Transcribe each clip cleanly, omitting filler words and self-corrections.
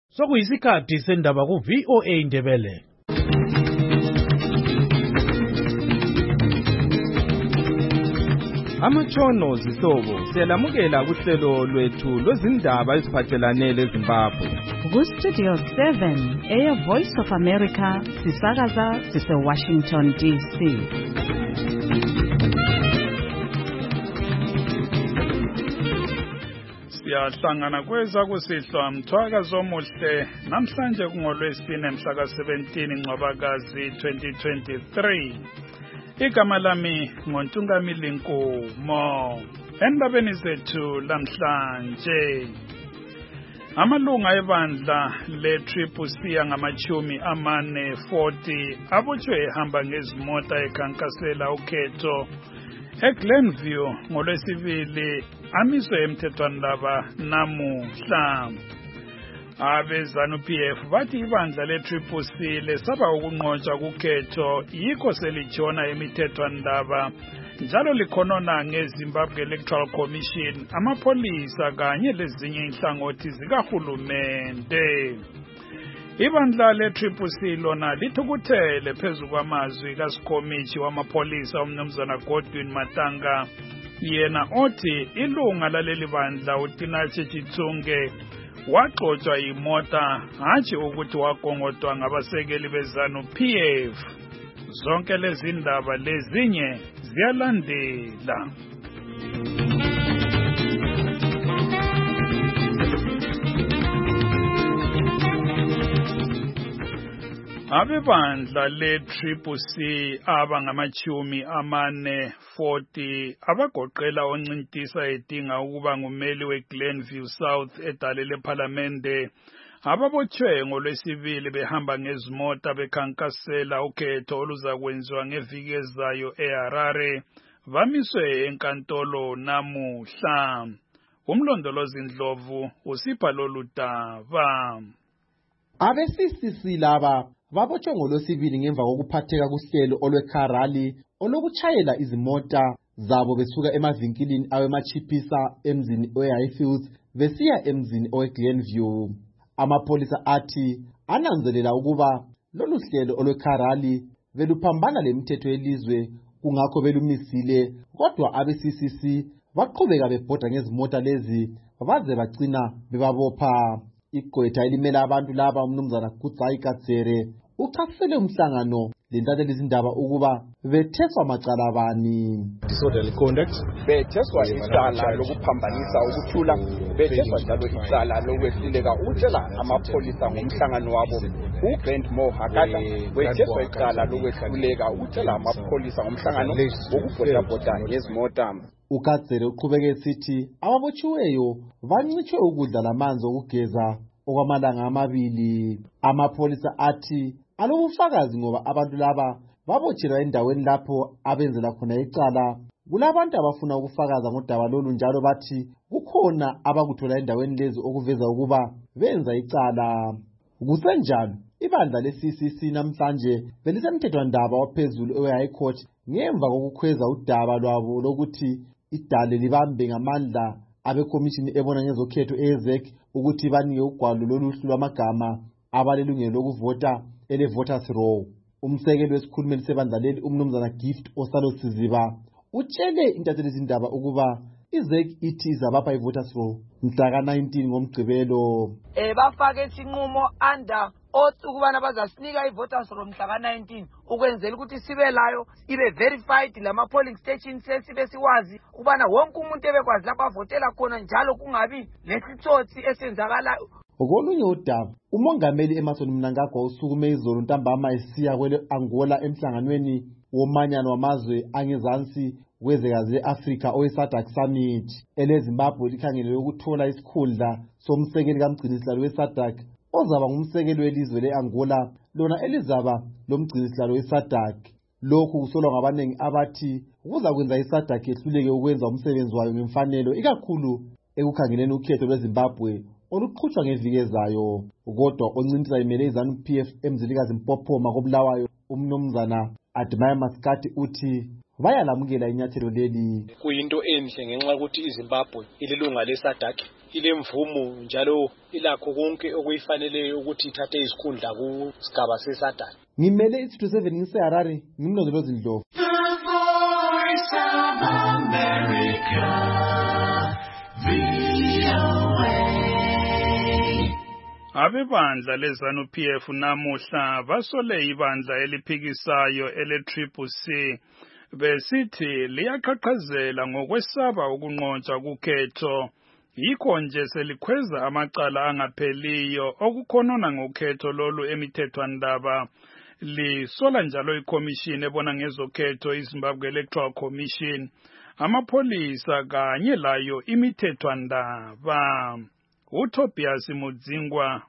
Sokuyisikhathi sendaba ku VOA Indebele. Amatshono zihlobo siyalamukela kuhlelo lwethu lwezindaba eziphathelane leZimbabwe. Ku-Studio 7 Air Voice of America sisakaza sise-Washington DC. Siyahlangana kweza kusihlwa mthwakazo omuhle namhlanje kungolwesine mhla ka-17 Ncwabakazi 2023. Igama lami ngoNtungamili Nkomo. Endabeni zethu lamhlanje, amalunga ebandla le-CCC angamachumi amane 40 abotshwe ehamba ngezimota ekhankasela ukhetho eGlenview ngolwesibili amiswe emthethwandaba namuhla. Abezanu-PF bathi ibandla le-CCC lesaba ukunqotshwa kukhetho yikho selitshona emithethwandaba njalo likhonona ngeZimbabwe Electoral Commission, amapholisa kanye lezinye inhlangothi zikahulumende. Ibandla le-CCC lona lithukuthele phezu kwamazwi kaSikhomishi wamapholisa umnumzana Godwin Matanga, yena othi ilunga laleli bandla uTinache Chitsunge waxotswa imota hatshi ukuthi wagongodwa ngabasekeli bezanu-PF. Zonke lezi ndaba lezinye ziyalandela. Abebandla le-CCC abangamachumi amane 40 abagoqela oNcintisa edinga ukuba ngumeli weGlenview South edale lePhalamende ababotshwe ngolwesibili behamba ngezimota bekhankasela ukhetho oluzakwenziwa ngeviki ezayo eHarare bamiswe enkantolo namuhla. Umlondolozi Ndlovu usipha lolu daba. Abe-CCC laba babotshwe ngolwesibili ngemva kokuphatheka kuhlelo olweKharali olokutshayela izimota zabo besuka emavinkilini awemachiphisa emzini weHighfields besiya emzini oweGlenview. Amapholisa athi ananzelela ukuba lolu hlelo olweKharali beluphambana lemithetho yelizwe kungakho belumisile, kodwa abe-CCC baqhubeka bebhoda ngezimota lezi baze bagcina bebabopha. Igqwetha elimela abantu laba umnumzana Kudzai Kadzere uchasisele umhlangano lentatheli izindaba ukuba betheswa macala bani. Disorderly conduct, betheswa icala lokuphambanisa ukuthula, betheswa njalo icala lokwehluleka ukutshela amapholisa ngomhlangano wabo. uBrent Mohakala wetheswa icala lokwehluleka ukutshela amapholisa ngomhlangano wokubhodabhoda ngezimota. uKadzere uqhubeke esithi ababotshiweyo bancitshwe ukudla lamanzi okugeza okwamalanga amabili. Amapholisa athi alobufakazi ngoba abantu laba babotshelwa endaweni lapho abenzela khona icala. Kulabantu abafuna ukufakaza ngodaba lolu njalo bathi kukhona abakuthola endaweni lezi okuveza ukuba benza icala. Kusenjalo ibandla le-CCC namhlanje belisemthethwandaba waphezulu eHigh Court ngemva kokukhweza udaba lwabo lokuthi idale libambe ngamandla abekomishini ebona ngezokhetho eZEC ukuthi banike ugwalo loluhlu lwamagama abalelungelo lokuvota ele-voters roll. Umsekeli wesikhulumeli sebandla leli umnumzana Gift Osalo Siziba utshele intatheli izindaba ukuba iZEC ithi izabapha i-voters roll mhla ka-19 ngoMgqibelo. Bafake isinqumo under othi ukubana bazasinika i-voters roll mhla ka-19 ukwenzela ukuthi sibe layo ibe verified lama polling stations sibe siwazi ukubana wonke umuntu ebekwazi lapho avotela khona njalo kungabi lesitsotsi esenzakalayo. Ngokolunye udaba, umongameli Emmerson Mnangagwa usukume izolo ntambama esiya kwele Angola emhlanganweni womanyano wamazwe angezansi kwezwekazi le-Afrika owe-SADC Summit. EleZimbabwe likhangelelwe ukuthola isikhundla somsekeli kamgcinisihlalo we-SADC ozaba ngumsekeli welizwe le-Angola lona elizaba lomgcinisihlalo we-SADC. Lokhu kusolwa ngabanengi abathi kuza kwenza i-SADC yehluleke ukwenza umsebenzi wayo ngemfanelo ikakhulu ekukhangeleni ukhetho lweZimbabwe oluqhutshwa ngeviki ezayo. Kodwa oNcintisa imele izanu-PF emzilikazi Mpophoma koBulawayo umnumzana Admire Maskati uthi bayalamukela inyathelo leli. Kuyinto enhle ngenxa ukuthi iZimbabwe ililunga le-SADC ilemvumo njalo ilakho konke okuyifanele ukuthi ithathe izikhundla kusigaba sesadala. Ngimele iStudio 7 ngiseHarare, ngimlondolozi Ndlovu. Abebandla leZANU-PF namuhla basole ibandla eliphikisayo ele-CCC besithi liyaqhaqhazela ngokwesaba ukunqotshwa kukhetho. Yikho nje selikhweza amacala angapheliyo okukhonona ngokhetho lolu emithethwandaba. Lisola njalo iCommission ebona ngezokhetho iZimbabwe Electoral Commission, amapholisa kanye layo imithethwandaba. uTobias Mudzingwa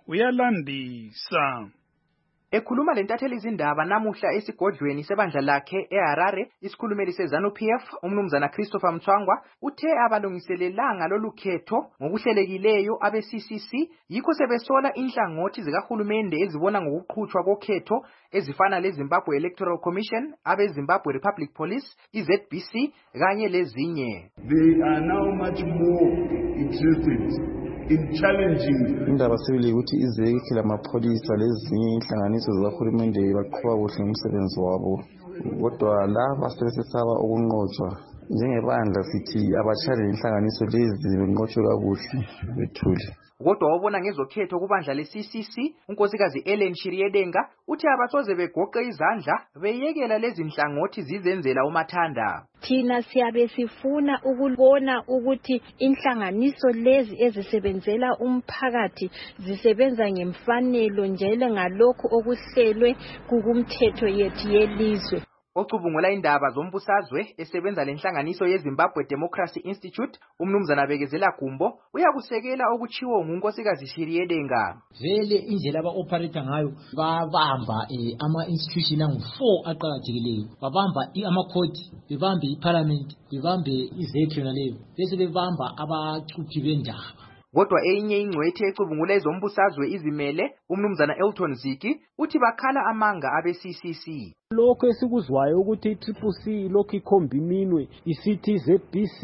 uyalandisa. Ekhuluma lentatheli izindaba namuhla esigodlweni sebandla lakhe eHarare, isikhulumeli seZANU-PF umnumzana Christopher Mthwangwa uthe abalungiselelanga lolu khetho ngokuhlelekileyo abe-CCC yikho sebesola inhlangothi zikahulumende ezibona ngokuqhutshwa kokhetho ezifana leZimbabwe Electoral Commission, abe-Zimbabwe Republic Police, iZBC kanye lezinye. They are now much more interested in challenging. Indaba sibili ukuthi izeki lamapholisa lezinye inhlanganiso zikahulumende baqhuba kuhle umsebenzi wabo, kodwa laba sebesesaba ukunqotshwa. Njengebandla sithi abachale inhlanganiso lezi benqotshwe kakuhle bethule. Kodwa wabona ngezokhetho kubandla le-CCC, unkosikazi Ellen Shiriedenga uthi abasoze begoqe izandla beyekela lezi nhlangothi zizenzela umathanda. Thina siyabe sifuna ukubona ukuthi inhlanganiso lezi ezisebenzela umphakathi zisebenza ngemfanelo njalo ngalokho okuhlelwe kukumthetho yethu yelizwe. Ocubungula indaba zombusazwe esebenza lenhlanganiso yeZimbabwe Democracy Institute, umnumzana Bekezela Gumbo uyakusekela okuchiwo ngunkosikazi Shiriedenga. Vele indlela aba-operate ngayo babamba ama-institution angu-4 aqhakathekileyo. Babamba ama-court, bebambe iparliament, bebambe izekhe naleyo, bese bebamba abacuphi bendaba. Kodwa enye ingcwethi ecubungula ezombusazwe izimele, umnumzana Elton Ziki uthi bakhala amanga abe-CCC. Lokho esikuzwayo ukuthi iCCC lokho ikhomba iminwe isithi iZBC,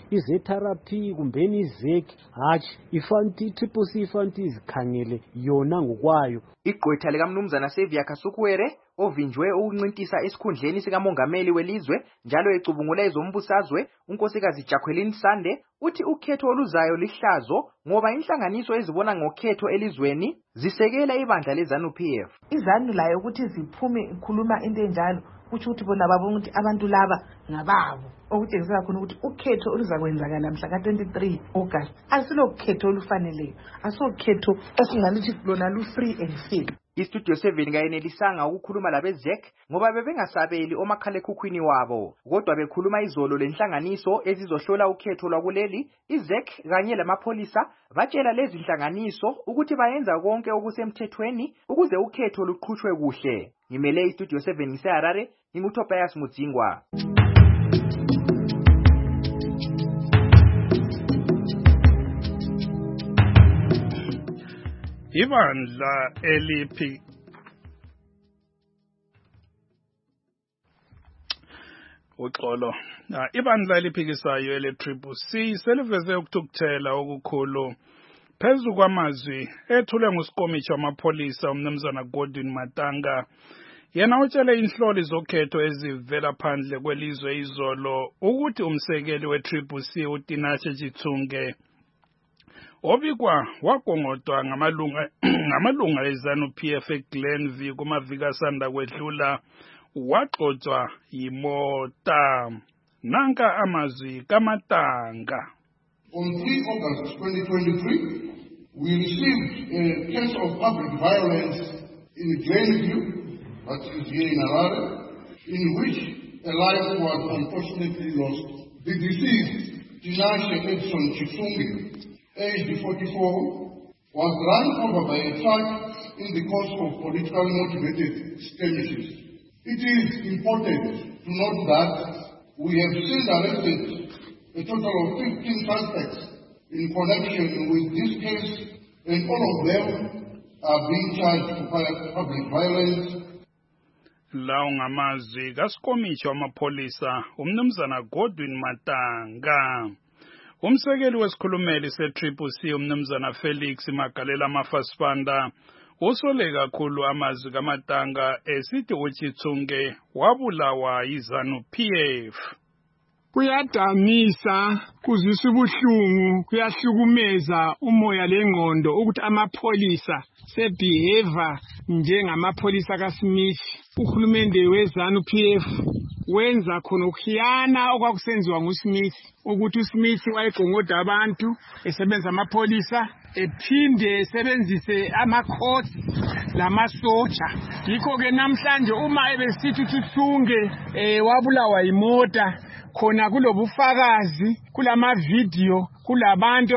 iZRP kumbeni iZEC, hatshi ifanti iCCC ifanti izikhangele yona ngokwayo. Igqwetha likaMnumzana Sevia Kasukuwere ovinjwe ukuncintisa esikhundleni sikamongameli welizwe njalo ecubungula ezombusazwe, unkosikazi Jacqueline Sande uthi ukhetho oluzayo lihlazo ngoba inhlanganiso ezibona ngokhetho elizweni zisekela ibandla leZANU-PF. iZANU layo ukuthi ziphume ikhuluma into enjalo kuthi ukuthi bona babona ukuthi abantu laba ngababo, okutshengisa khona ukuthi ukhetho oluzakwenzakala mhla ka-23 August asilokhetho olufaneleyo, asokhetho esingalithi lona lu-free and fair. iStudio 7 kayenelisanga ukukhuluma labeZEC ngoba bebengasabeli omakhalekhukhwini wabo, kodwa bekhuluma izolo lenhlanganiso ezizohlola ukhetho lwakuleli, iZEC kanye lamapholisa batshela lezi nhlanganiso ukuthi bayenza konke okusemthethweni ukuze ukhetho luqhutshwe kuhle. Ngimele iStudio 7 ngiseHarare, nginguTobias Mudzingwa. Ibandla eliphi uxolo ibandla eliphikisayo ele-CCC seliveze ukuthukuthela okukhulu phezu kwamazwi ethulwe nguSikomitshi wamapholisa umnumzana Godwin Matanga. Yena utshele inhloli zokhetho ezivela phandle kwelizwe izolo ukuthi umsekeli we-CCC uTinashe Chithunge obikwa wagongodwa ngamalunga eZANU-PF eGlenview kumaviki asanda kwedlula waxotswa yimota. Nanka amazwi kaMatanga. On 3 August 2023, we received a case of public violence in Glenview, that is here in Harare, in which a life was unfortunately lost. The deceased, Tinashe Edson Chithunge, aged 44, was run over by a truck in the course of politically motivated skirmishes. It is important to note that we have since arrested a total of 15 suspects in connection with this case, and all of them are being charged for public violence. Lawo ngamazwi kaSikomitshi wamapholisa umnumzana Godwin Matanga. Umsekeli wesikhulumeli se-Triple C umnumzana Felix Magalela Mafasibanda usole kakhulu amazwi kaMatanga esithi uChithunge wabulawa yiZanu-PF. Kuyadanisa, kuzwisa ubuhlungu, kuyahlukumeza umoya lengqondo ukuthi amapholisa sebehave njengamapholisa kaSmith. Uhulumende weZanu-PF wenza khona ukuhiyana okwakusenziwa nguSmith ukuthi uSmith wayegongoda abantu esebenza amapholisa ephinde esebenzise ama-courts lamasoja. Yikho ke namhlanje uma ebesithi uChithunge wabulawa imota khona kulobufakazi kulama video kulabantu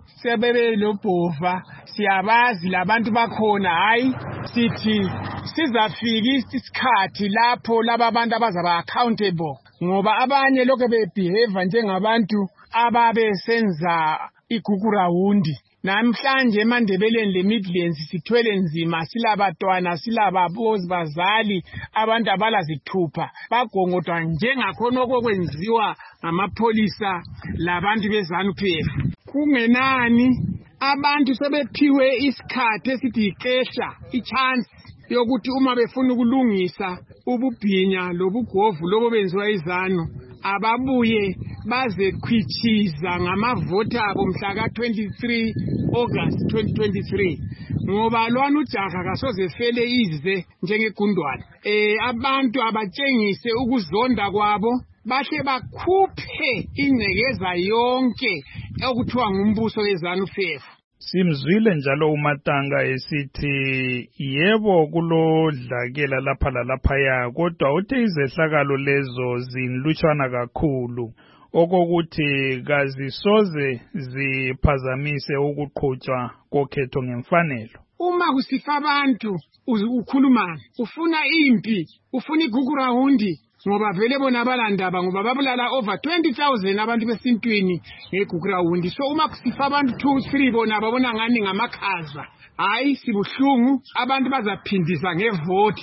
ababelobhova siyabazi labantu bakhona hayi sithi sizafika isikhathi lapho laba abantu abazaba accountable ngoba abanye lokho bebehave njengabantu ababesenza igugurawundi. Namhlanje eMandebeleni leMidlands sithwele nzima silabatwana silababozi bazali abantu abalazithupha bagongodwa njengakhona okwenziwa ngamapholisa labantu beZanu-PF. Kungenani abantu sebephiwe isikhathi esithi ikesha ichance yokuthi uma befuna ukulungisa ububhinya lobugovu lobo benziwa iZanu ababuye baze khwitshiza ngamavota abo mhla ka-23 August 2023 ngoba lwana ujaha kasoze fele ize njengegundwane. Abantu abatshengise ukuzonda kwabo bahle bakhuphe ingcekeza yonke okuthiwa ngumbuso weZanu-PF. Simzwile njalo uMatanga esithi yebo kulodlakela lapha lalaphaya kodwa uthe izehlakalo lezo zinlutshwana kakhulu okokuthi kazisoze ziphazamise ukuqhutshwa kokhetho ngemfanelo. Uma kusifa abantu ukhulumana ufuna impi ufuna igugurawundi ngoba vele bona balandaba ngoba babulala over 20,000 abantu besintwini ngegugurawundi. So uma kusifa abantu 2-3 bona babona ngani ngamakhaza hayi sibuhlungu abantu bazaphindisa ngevoti.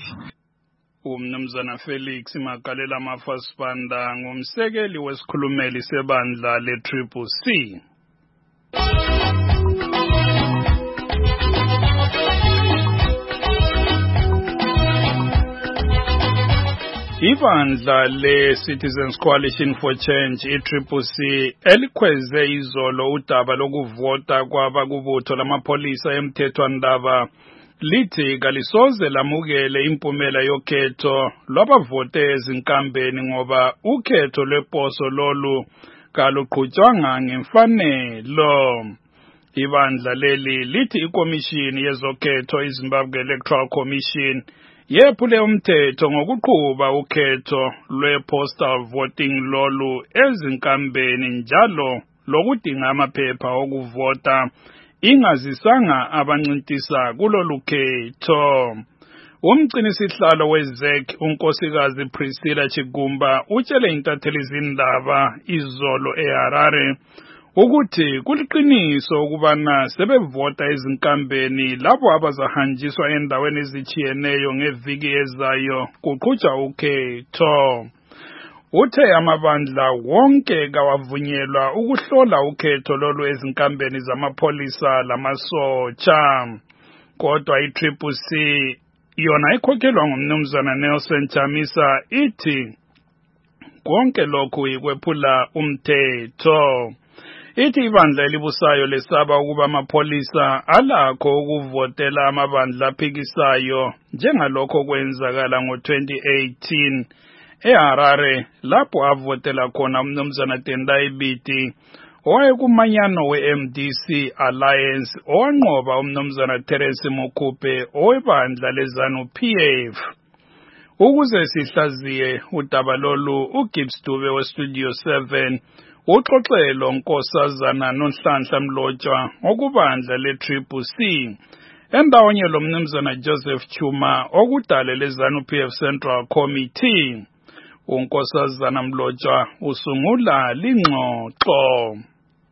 Umnumzana Felix Magalela Mafasibanda ngumsekeli wesikhulumeli sebandla le-Triple C. Ibandla le-Citizens Coalition for Change i-Triple C elikhweze izolo udaba lokuvota kwabakubutho lamapholisa emthethwandaba lithi kalisoze lamukele impumela yokhetho lwabavote ezinkambeni ngoba ukhetho lweposo lolu kaluqhutshwanga ngemfanelo. Ibandla leli lithi ikomishini yezokhetho iZimbabwe Electoral Commission yephule umthetho ngokuqhuba ukhetho lwe-postal voting lolu ezinkambeni njalo lokudinga amaphepha okuvota ingazisanga abancintisa kulolu khetho. Umgcinisihlalo weZEC unkosikazi Priscilla Chigumba utshele intatheli zindaba izolo eHarare ukuthi kuliqiniso ukubana sebevota ezinkambeni labo abazahanjiswa endaweni ezichiyeneyo ngeviki ezayo kuqhutshwa ukhetho. Uthe amabandla wonke kawavunyelwa ukuhlola ukhetho lolu ezinkambeni zamapholisa lamasotsha. Kodwa i-Triple C yona ikhokhelwa ngumnumzana Nelson Chamisa ithi konke lokhu ikwephula umthetho. Ithi ibandla elibusayo lesaba ukuba amapholisa alakho ukuvotela amabandla aphikisayo njengalokho kwenzakala ngo-2018 eHarare lapho avotela khona umnumzana Tendai Biti owayekumanyano we-MDC Alliance owanqoba umnumzana Terence Mokhupe owebandla leZanu-PF. Ukuze sihlaziye udaba lolu uGibbs Dube weStudio 7 uxoxelo Nkosazana Nonhlanhla Mlotshwa okubandla le-Triple C endawonye lo mnumzana Joseph Chuma okudale leZanu-PF Central Committee. Unkosazana Mlotshwa usungula lingxoxo.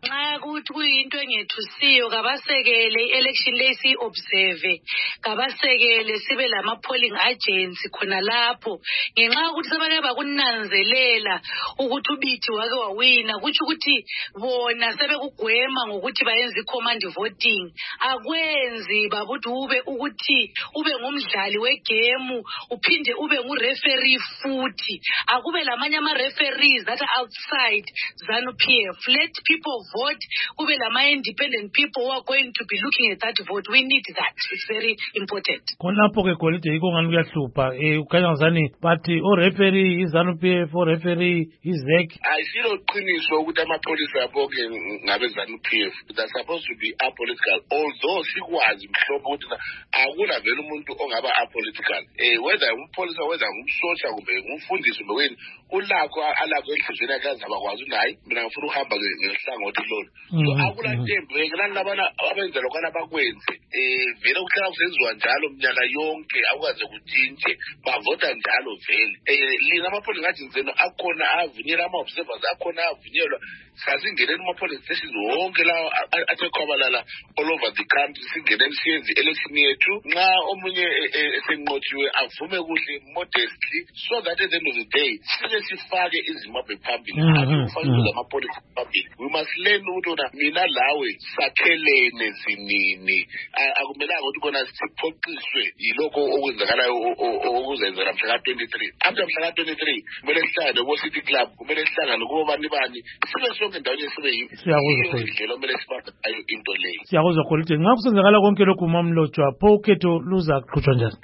nxa kuthi kuyinto engethusiyo kabasekele i-election le siyi-observe, kabasekele sibe lama-polling agents khona lapho, ngenxa yokuthi sebake bakunanzelela ukuthi ubithi wake wawina, kutsho ukuthi bona sebekugwema ngokuthi bayenze i-command voting. Akwenzi babuthi ukuthi ube ngumdlali wegame uphinde ube ngu-referee futhi. Akube lamanye ama-referees that are outside ZANU-PF. Let people vote. Kube lama-independent people who are going to be looking at that vote. We need that. It's very important. Khonapho ke Golide yiko ngani kuyahlupha ukhanya ngazani bathi o-referee i-ZANU-PF o-referee i-ZEC. Ayisilo qiniso ukuthi amapholisa yabo-ke ngabe ZANU-PF. They're supposed to be apolitical. Although sikwazi mhlobo ukuthi akula vele umuntu ongaba apolitical. Whether umpolisa whether umsotsha kumbe umfundisi kumbe wena ulakho enhlizweni yakhe azabakwazi unayi mina ngifuna uhamba ngehlangothi lolo. So akula ntembe ke nalabana abenza lokho abakwenze vele ukuhlala kusenziwa njalo mnyaka yonke akwaze kutshintshe bavota njalo vele. Lina amapholisa ngathi nzeno akhona avunyelwa ama-observers akhona avunyelwa sasingeneni ama-polling stations wonke lawo athe khwabalala all over the country singeneni siyenze election yethu nxa omunye esenqotshiwe avume kuhle modestly so that at the end of the day sike sifake izimbabwe phambili asifake lamapolisa phambili. We must learn ukuthi mina lawe sakhelene zinini akumelanga ukuthi kona siphoqiswe yilokho okwenzakalayo okuzenzela mhla ka-23. After mhla ka-23 kumele sihlangane ko-City Club, kumele sihlangane kubani bani sibe sonke ndawonye sibe yindlela okumele sibambe ngayo into leyo. Siyakuzwa Golide. Nxa kusenzakala konke lokhu uMamlotshwa pho ukhetho luzaqhutshwa njani?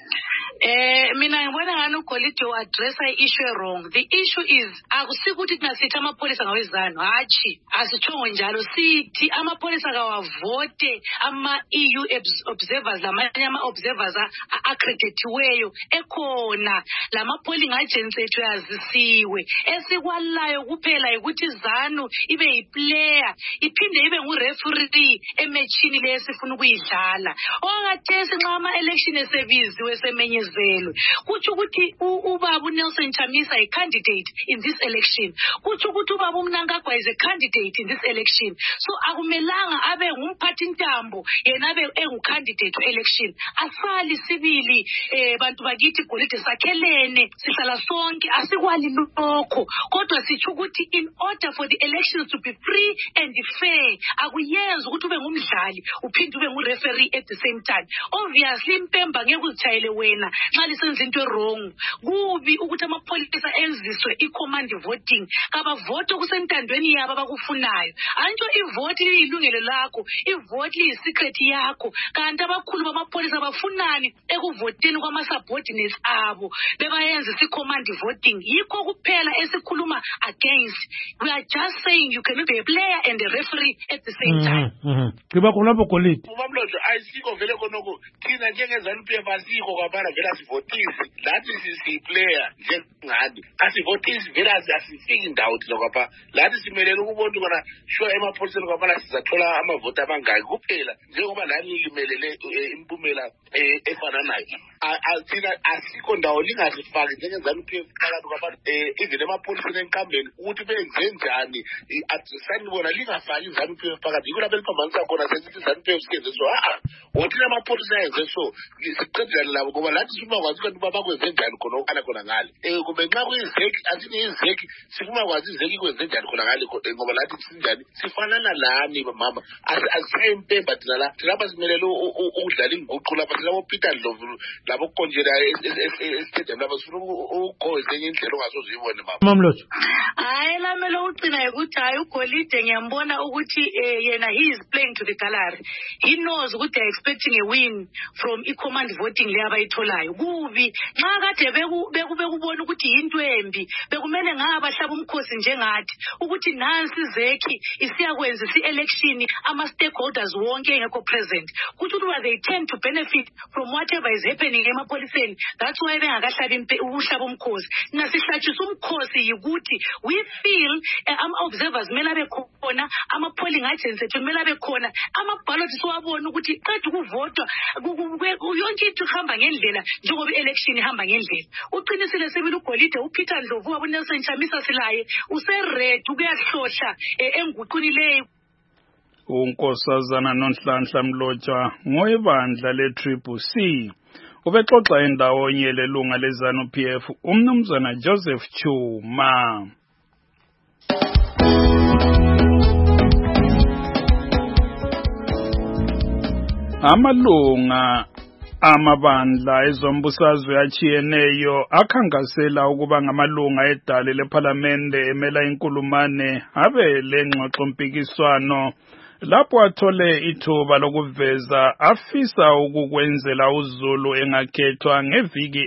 Mina ngibona ngani uGolide uaddressa i-issue wrong. The issue is akusikuthi kunasithi amapholisa ngawezanu, hatshi asitshongo njalo, sithi amapholisa kawavote ama-EU observers lamanye ama-observers accreditiweyo ekhona. Lama-polling agents ethu yazisiwe. Esikwalayo kuphela ukuthi ZANU ibe yiplayer iphinde ibe ngu-referee ematchini le esifuna ukuyidlala. Okhathesi nxa ama-election esebiziwe semenyezelwe kutsho ukuthi ubaba uNelson Chamisa is a candidate in this election. Kutsho ukuthi ubaba uMnangagwa is a candidate in this election. So akumelanga abe ngumphathi ntambo yena abe engu-candidate election. Asali sibili bantu bakithi Golide sakhelene sihlala sonke asikwali lokho kodwa sitsho ukuthi in order for the elections to be free and fair akuyenza ukuthi ube ngumdlali uphinde ube ngu-referee at the same time. Obviously impemba ngeke uzitshayele wena nxa lisenza into wrong. Kubi ukuthi amapholisa enziswe i-command voting kabavote kusentandweni yabo abakufunayo. Antsho ivoti liyilungelo lakho, ivoti liyi-secret yakho, kanti abakhulu bamapholisa bafunani ekuvoteni kwama-subordinates abo bebayenza isi-command voting. Yikho kuphela esikhuluma against. We are just saying you cannot be a player and a referee at the same time. Kiba khonapho Golide. Umamlotshwa ayisiko vele khonoko thina njenge-ZANU-PF asiko kwabana vele asivotisi lathi siyi-player njengani asivotisi vele asifiki ndawo thina kwapha lathi simelele ukubona ukona sure emapholiseni kwabana sizathola amavoti amangaki kuphela njengoba lani limelele impumela efananayo. Thina asikho ndawo lingasifaki njenge-ZANU-PF phakathi kwabana even emapholiseni enkambeni ukuthi benze njani sanibona lingafaki i-ZANU-PF phakathi yikho lapho eliphambanisa khona sesithi i-ZANU-PF siyenze so wothina amapholisa ayenze so siqedelane labo ngoba lathi sifuna kwazi kanti uba bakwenze njani khona okhala khona ngale kumbe nxa kuyizeki asini izeki sifuna kwazi izeki kwenze njani khona ngale ngoba lathi sinjani sifanana lani mama asisayempemba thina la thilapha simelele ukudlala inguqu lapha thina boPeter Ndlovu labo kukonjela estadium lapha sifuna ukugqoza enye indlela ongasozuyibone mama. Mamlotshwa. Hayi lamele ucina ukuthi hayi uGolide ngiyambona ukuthi yena he is playing to the gallery. He knows ukuthi they are expecting a win from i-command voting le abayitholayo. Kubi nxa kade bekubona ukuthi yinto embi bekumele ngabahlaba umkhosi njengathi ukuthi nansi izeki isiyakwenza isi-election ama-stakeholders wonke engekho present kuthi ukuba they tend to benefit from whatever is happening emapholiseni. That's why bengakahlabi ukuhlaba umkhosi. Nasihlatshisa umkhosi yikuthi we feel ama-observers kumele abe khona, ama-polling agents ethu kumele abe khona, ama-ballot siwabona ukuthi qeda ukuvotwa yonke into ihamba ngendlela njengoba i-election ihamba ngendlela. Uqinisile sibili uGolide uPeter Ndlovu wabo uNelson Chamisa silaye useready ukuyahlohla enguquni leyo unkosazana Nonhlanhla Mlotshwa ngoyebandla le-Triple C ubexoxa endawonye lelunga leZANU-PF umnumzana Joseph Chuma. Amalunga amabandla ezombusazwe achiyeneyo akhangasela ukuba ngamalunga edale lephalamende emela inkulumane abe lengxoxo mpikiswano lapho athole ithuba lokuveza afisa ukukwenzela uZulu engakhethwa ngeviki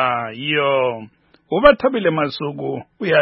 ezayo. Ubathabile Masuku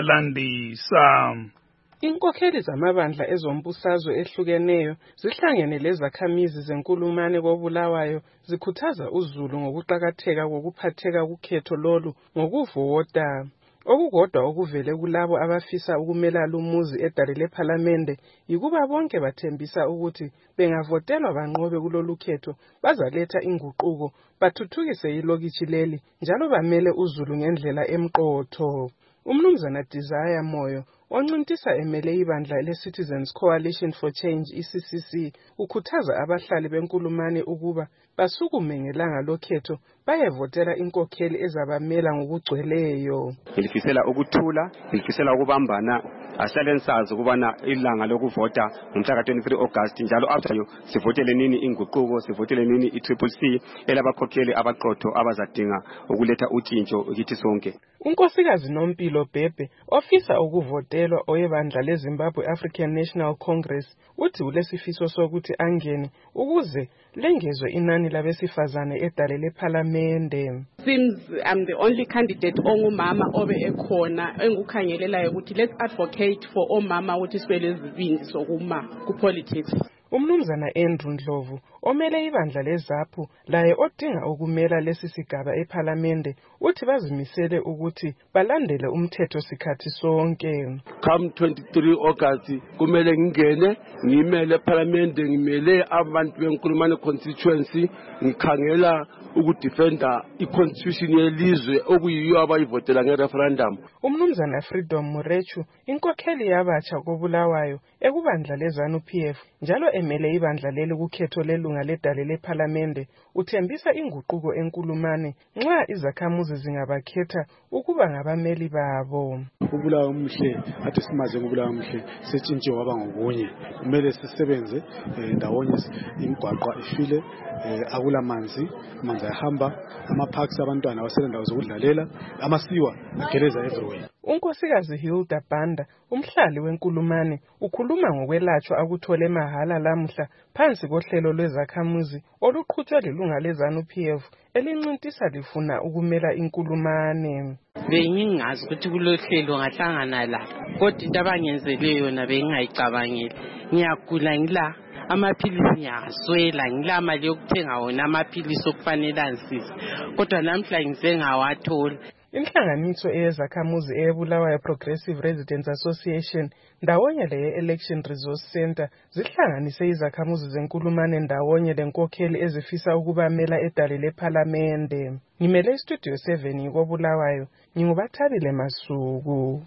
uyalandisa. Inkokheli zamabandla ezombusazwe ehlukeneyo zihlangene lezakhamizi zenkulumane koBulawayo zikhuthaza uZulu ngokuqhakatheka kokuphatheka kukhetho lolu ngokuvota. Okukodwa okuvele kulabo abafisa ukumela lumuzi edale lephalamende yikuba bonke bathembisa ukuthi bengavotelwa banqobe kulolu khetho bazaletha inguquko bathuthukise ilokitshi leli njalo bamele uZulu ngendlela emqotho. Umnumzana Desire Moyo oncintisa emele ibandla le-Citizens Coalition for Change ICCC ukhuthaza abahlali benkulumane ukuba basukume ngelanga lokhetho bayevotela inkokheli ezabamela ngokugcweleyo. Ngilifisela ukuthula, ngilifisela ukubambana, asihlale sazi ukubana ilanga lokuvota ngomhla ka-23 August njalo after sivotele nini inguquko, sivotele nini i-Triple C elabakhokheli abaqotho abazadinga ukuletha utshintsho kithi sonke. Unkosikazi Nompilo Bhebhe ofisa ukuvotelwa oyebandla leZimbabwe African National Congress uthi ulesifiso sokuthi angene ukuze lengezwe inani labesifazane edale lephalamende. Since I'm the only candidate ongumama obe ekhona engukhangelelayo ukuthi let's advocate for omama ukuthi sibele izibindi sokuma ku politics. Umnumzana Andrew Ndlovu omele ibandla leZAPU laye odinga ukumela lesi sigaba ephalamende uthi bazimisele ukuthi balandele umthetho sikhathi sonke. Come 23 August kumele ngingene ngimele ephalamende ngimele abantu benkulumane constituency ngikhangela ukudefenda i-constitution yelizwe okuyiyo abayivotela nge-referendum. Umnumzana Freedom Murechu inkokheli yabatsha koBulawayo ekubandla leZANU-PF njalo emele ibandla leli kukhetho lelunga ledale lephalamende uthembisa inguquko enkulumane nxa izakhamuzi zingabakhetha ukuba ngabameli babo. Ubulawa umhle athi simaze ngobulawa umhle setshintshe waba ngokunye kumele sisebenze ndawonye imigwaqo ifile akula manzi ayahamba ama-parks abantwana abasebenza zokudlalela amasiwa ageleza everywhere. Unkosikazi Hilda Banda umhlali wenkulumane ukhuluma ngokwelatshwa akuthole mahala lamuhla phansi kohlelo lwezakhamuzi oluqhutshwa lilunga leZANU-PF elincintisa lifuna ukumela inkulumane. Bengingazi ukuthi kulohlelo ngahlangana la kodwa into abangenzeleyo yona bengingayicabangeli. Ngiyagula ngila amaphilisi ngiyaswela ngila mali yokuthenga wona amaphilisi okufanele ansise kodwa namhla ngize ngawathola. Inhlanganiso eyezakhamuzi eyeBulawayo Progressive Residents Association ndawonye leye-Election Resource Center zihlanganise izakhamuzi zenkulumane ndawonye lenkokheli ezifisa ukubamela edale lephalamende. Ngimele iStudio 7 koBulawayo ngingubathabile Masuku.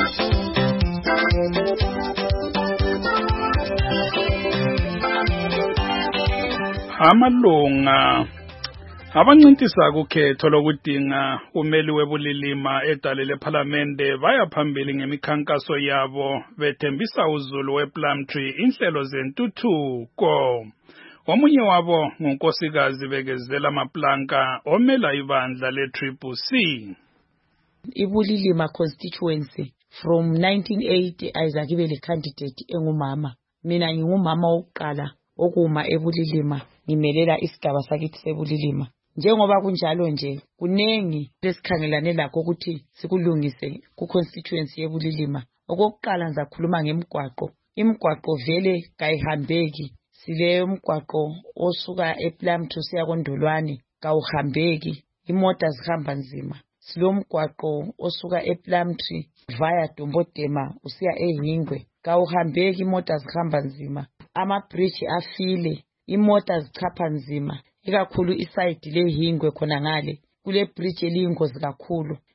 Amalunga abancintisa kukhetho lokudinga umeli webulilima edale lephalamende baya phambili ngemikhankaso yabo bethembisa uZulu wePlumtree inhlelo zentuthuko. Omunye wabo ngunkosikazi Bekezela Maplanka omela ibandla le-Triple C. Ibulilima constituency from 1980 Isaac Ibele candidate engumama. Mina ngingumama wokuqala okuma ebulilima ngimelela isigaba sakithi sebulilima. Njengoba kunjalo nje kunengi lesikhangelane lakho ukuthi sikulungise ku constituency yebulilima. Okokuqala ngizakhuluma ngemigwaqo. Imigwaqo vele kayihambeki. Sile umgwaqo osuka ePlumtree siya koNdolwane kawuhambeki. Imoto zihamba nzima. Silo mgwaqo osuka ePlumtree via Dombodema usiya eHingwe kawuhambeki, imoto zihamba nzima. Ama-bridge afile, imoto zichapha nzima. Ikakhulu iside leHingwe khona ngale kule bridge eliyingozi kakhulu.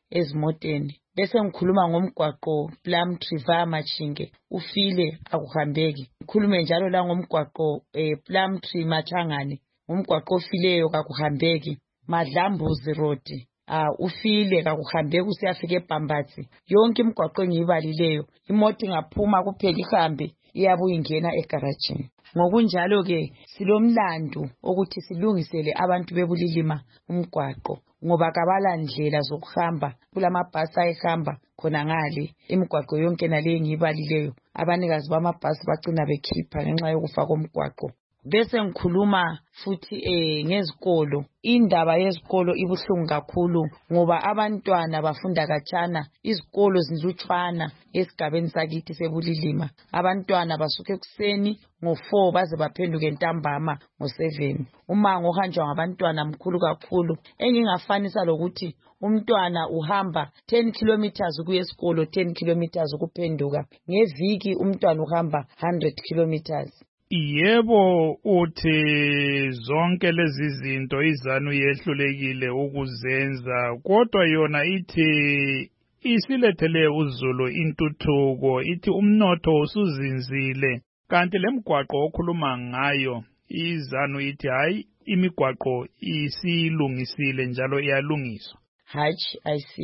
ezimoteni. Bese ngikhuluma ngomgwaqo Plumtree via Machinge ufile akuhambeki. Ngikhulume njalo la ngomgwaqo Plumtree Machangane umgwaqo ofileyo kakuhambeki. Madlambuzi Road ufile kakuhambeki usiyafika eBhambatsi. Yonke imigwaqo engiyibalileyo imoto ingaphuma kuphela ihambe iyabuya ingena egaragini. Ngokunjalo ke silomlando ukuthi silungisele abantu bebulilima umgwaqo ngoba kabala ndlela zokuhamba kulamabhasi ayihamba khona ngale imigwaqo yonke nale engiyibalileyo abanikazi bamabhasi bagcina bekhipha ngenxa yokufa komgwaqo. Bese ngikhuluma futhi ngezikolo. Indaba yezikolo ibuhlungu kakhulu ngoba abantwana bafunda khatshana, izikolo zinlutshwana esigabeni sakithi sebulilima. Abantwana basuka ekuseni ngo4 baze baphenduke entambama ngo7. Umango ohanjwa ngabantwana mkhulu kakhulu. Engingafanisa lokuthi umntwana uhamba 10 kilometers ukuya esikolo, 10 kilometers ukuphenduka. Ngeviki umntwana uhamba 100 kilometers. Yebo, uthi zonke lezi zinto izanu yehlulekile ukuzenza, kodwa yona ithi isilethele uZulu intuthuko, ithi umnotho usuzinzile. Kanti lemigwaqo okhuluma ngayo izanu ithi hayi imigwaqo isilungisile njalo iyalungiswa. Hayi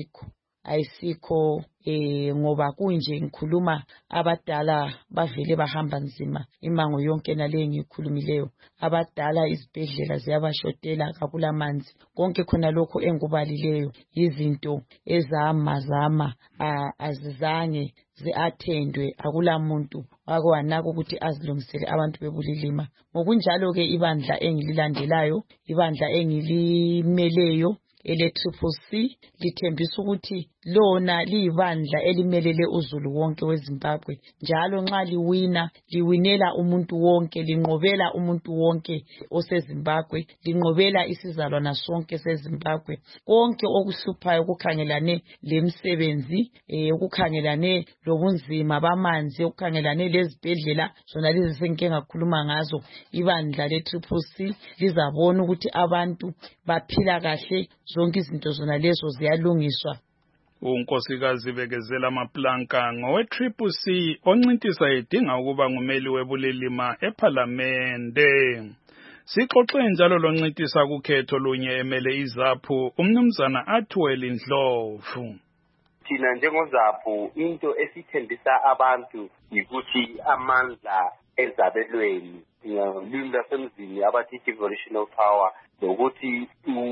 ayikho ngoba kunje ngikhuluma abadala bavele bahamba nzima imango yonke nale ngikhulumileyo. Abadala izibhedlela ziyabashotela kakulamanzi. Konke khona lokho engubalileyo izinto ezamazama azizange ziathendwe. Akulamuntu wakwanaka ukuthi azilungisele abantu bebulilima. Ngokunjalo ke ibandla engililandelayo, ibandla engilimeleyo ele-CCC lithembisa ukuthi lona liyibandla elimelele uZulu wonke weZimbabwe. Njalo nxa liwinela umuntu wonke, linqobela umuntu wonke oseZimbabwe, linqobela isizalwana sonke seZimbabwe. Konke okuhluphayo okukhangelane lemsebenzi, okukhangelane lobunzima bamanzi, okukhangelane lezibhedlela zona lezi sengike ngakhuluma ngazo, ibandla le-CCC lizabona ukuthi abantu baphila kahle, zonke izinto zona lezo ziyalungiswa. uNkosikazi Bekezela Maplanka ngowe-CCC oncintisa edinga ukuba ngumeli webulilima ePhalamende. Sixoxe njalo loncintisa kukhetho lunye emele iZAPHU umnumzana Atwell Ndlovu. Thina njengoZAPHU into esithembisa abantu ukuthi amandla ezabelweni ngolimi lwasemzini abathi devolutional power lokuthi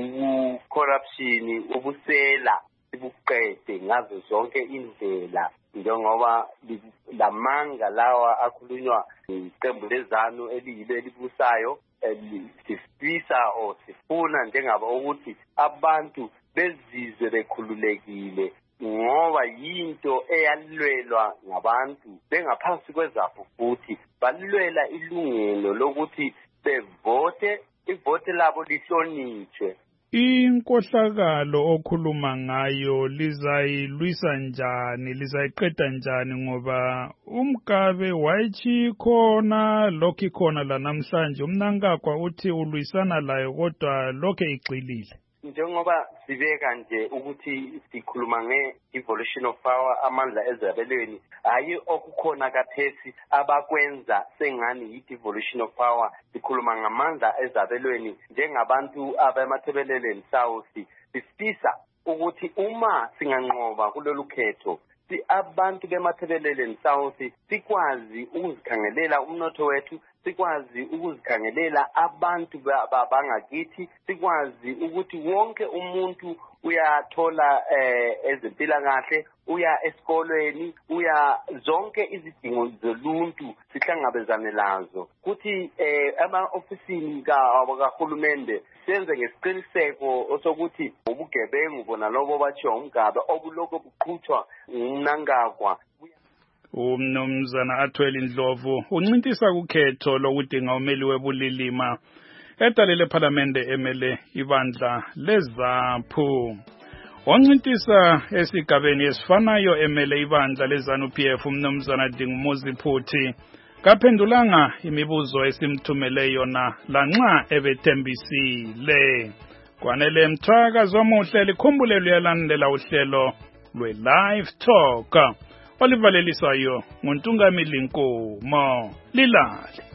corruption ubusela sibuqede ngazo zonke indlela njengoba lamanga lawa akhulunywa iqembu lezanu eliyilo elibusayo sifuna njengaba ukuthi abantu bezizwe bekhululekile ngoba yinto eyalwelwa ngabantu bengaphansi kweZAPHU futhi balwela ilungelo lokuthi bevote ivote labo lihlonitshwe. Inkohlakalo okhuluma ngayo lizayilwisa njani, lizayiqeda njani ngoba uMgabe wayichikhona lokho ikhona la namhlanje umnankakwa uthi ulwisana layo kodwa lokho igxilile. Njengoba sibeka nje ukuthi sikhuluma nge-devolution of power amandla ezabelweni hayi okukhona kathesi abakwenza sengani yi-devolution of power sikhuluma ngamandla ezabelweni njengabantu abemathebeleleni South sifisa ukuthi uma singanqoba kulolu khetho abantu bemathebeleleni South sikwazi ukuzikhangelela umnotho wethu, sikwazi ukuzikhangelela abantu bangakithi, sikwazi ukuthi wonke umuntu uyathola ezempilakahle, uya esikolweni, uya zonke izidingo zoluntu sihlangabezane lazo. Kuthi ama-ofisini kahulumende senze ngesiqiniseko sokuthi ubugebengu bona lobo batshiwo uMgabe obuloko buqhutshwa ngumnankakwa. Umnumzana Atwell Ndlovu uncintisa kukhetho lokudinga umeli webulilima edalele ePhalamende emele ibandla leZAPHU. Wancintisa esigabeni esifanayo emele ibandla leZANU-PF umnumzana Dingumuzi Phuthi kaphendulanga imibuzo esimthumele yona lanxa ebethembisile. Kwanele mthakazi omuhle likhumbule luyalandela uhlelo lwe-Live Talk olivaleliswayo nguNtungamili Nkomo. Lilale.